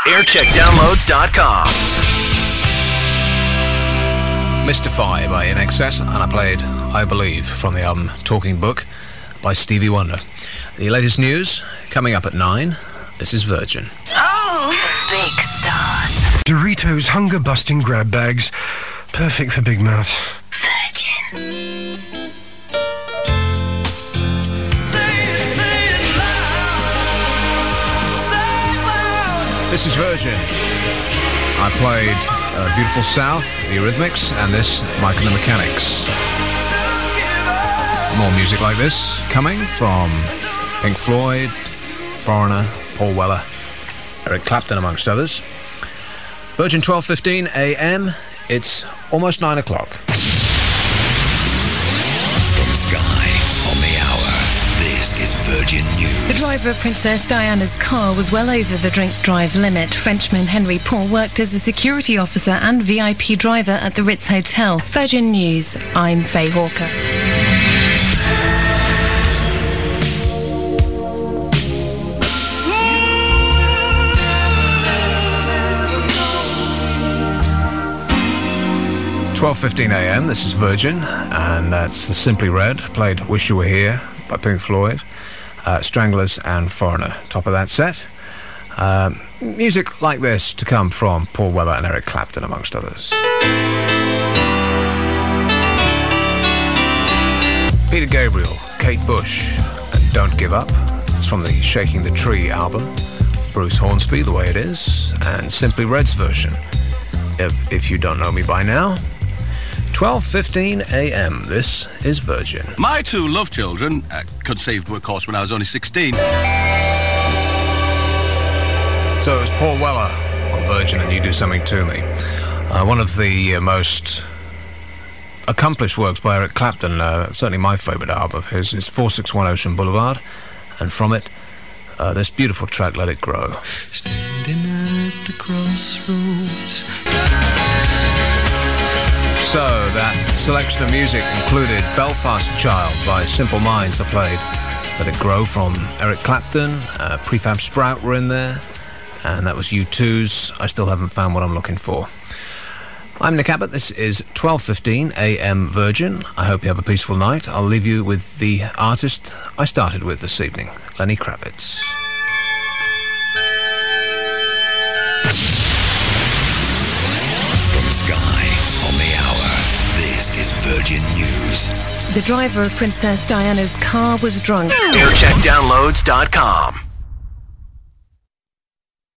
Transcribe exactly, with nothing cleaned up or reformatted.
aircheck downloads dot com. Mystify by In Excess, and I played I Believe from the album Talking Book by Stevie Wonder. The latest news coming up at nine. This is Virgin. Oh, big stars. Doritos hunger-busting grab bags. Perfect for Big Mouth. Virgin. This is Virgin. I played uh, Beautiful South, the Eurythmics, and this, Mike and the Mechanics. More music like this coming from Pink Floyd, Foreigner, Paul Weller, Eric Clapton, amongst others. Virgin, twelve fifteen a m. It's almost nine o'clock. From Sky on the hour, this is Virgin News. The driver of Princess Diana's car was well over the drink-drive limit. Frenchman Henry Paul worked as a security officer and V I P driver at the Ritz Hotel. Virgin News, I'm Faye Hawker. twelve fifteen a m. This is Virgin, and that's the Simply Red. Played Wish You Were Here by Pink Floyd, uh, Stranglers and Foreigner. Top of that set. Um, music like this to come from Paul Weller and Eric Clapton, amongst others. Peter Gabriel, Kate Bush, and Don't Give Up. It's from the Shaking the Tree album. Bruce Hornsby, The Way It Is, and Simply Red's version, If, if You Don't Know Me By Now. twelve fifteen a m. This is Virgin. My two love children uh, conceived, of course, when I was only sixteen. So it was Paul Weller on Virgin and You Do Something To Me. Uh, one of the uh, most accomplished works by Eric Clapton, uh, certainly my favourite album of his, is four sixty-one Ocean Boulevard, and from it, uh, this beautiful track, Let It Grow. Standing at the crossroads. So, that selection of music included Belfast Child by Simple Minds. I played Let It Grow from Eric Clapton. Uh, Prefab Sprout were in there, and that was U two's I Still Haven't Found What I'm Looking For. I'm Nick Abbott. This is twelve fifteen a m. Virgin. I hope you have a peaceful night. I'll leave you with the artist I started with this evening, Lenny Kravitz. From Sky on the hour, this is Virgin News. The driver of Princess Diana's car was drunk. aircheck downloads dot com.